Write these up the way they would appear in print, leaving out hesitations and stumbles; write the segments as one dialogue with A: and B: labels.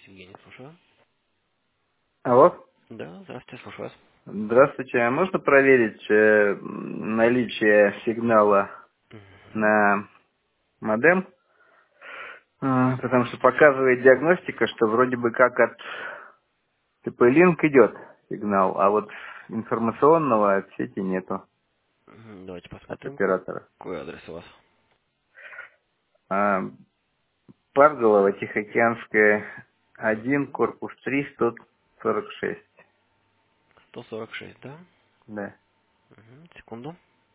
A: Евгений, слушаю.
B: Алло.
A: Да, здравствуйте, слушаю вас.
B: Здравствуйте. А можно проверить наличие сигнала
A: Мгм.
B: на модем? Потому что показывает диагностика, что вроде бы как от TP-Link идет сигнал, а вот информационного от сети нету,
A: Давайте
B: от
A: посмотрим,
B: оператора.
A: какой адрес у вас.
B: А, Парголова, Тихоокеанская, 1,
A: Мгм.
B: корпус 3, 146.
A: 146, да?
B: Да.
A: Секунду.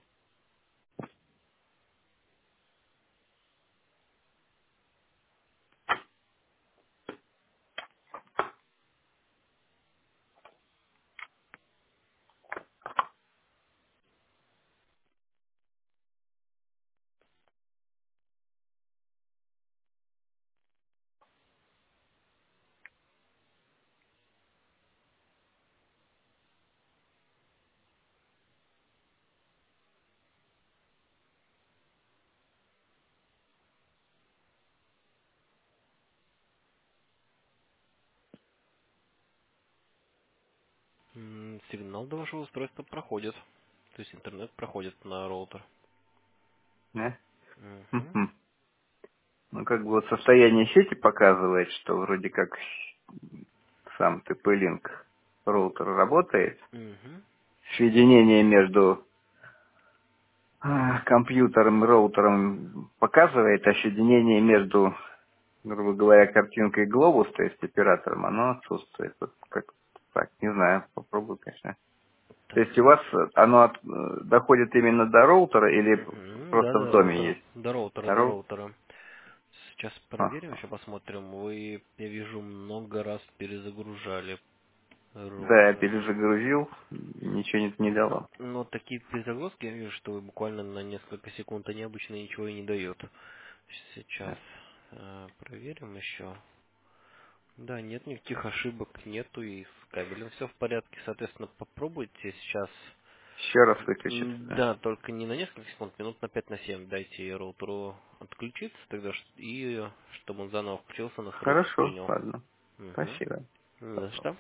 A: Сигнал до вашего устройства проходит. То есть интернет проходит на роутер.
B: Да?
A: Мгм.
B: Мгм. Ну, как бы вот состояние сети показывает, что вроде как сам TP-Link роутер работает.
A: Мгм.
B: Соединение между компьютером и роутером показывает, а соединение между, грубо говоря, картинкой глобус, то есть оператором, оно отсутствует. Вот как так, не знаю, попробую, конечно. То
A: Так.
B: есть у вас оно доходит именно до роутера или
A: Да,
B: просто в
A: до
B: доме
A: роутера.
B: есть?
A: До роутера,
B: До
A: до
B: роутера?
A: роутера. Сейчас проверим,
B: Ага.
A: еще посмотрим. Вы, я вижу, много раз перезагружали
B: Да, я
A: роутер.
B: перезагрузил, ничего не дало.
A: Но такие перезагрузки, я вижу, что вы буквально на несколько секунд, они обычно ничего и не дают. Сейчас проверим еще. Да, нет никаких ошибок, нету, и с кабелем все в порядке. Соответственно, попробуйте сейчас.
B: Еще раз выключиться, да?
A: Да, только не на несколько секунд, минут на 5 на 7 дайте роутеру отключиться тогда, и чтобы он заново включился, настройки
B: Хорошо,
A: принял.
B: ладно.
A: Угу.
B: Спасибо.
A: За что?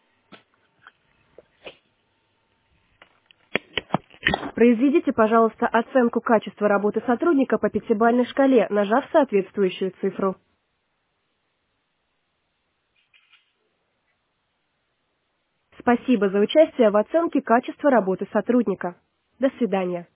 C: Произведите, пожалуйста, оценку качества работы сотрудника по пятибалльной шкале, нажав соответствующую цифру. Спасибо за участие в оценке качества работы сотрудника. До свидания.